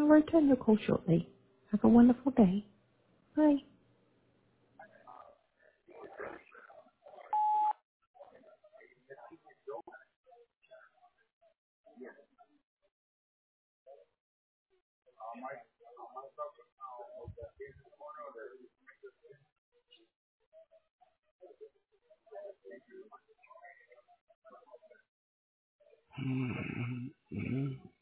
I'll return your call shortly. Have a wonderful day. Bye. Mm-hmm.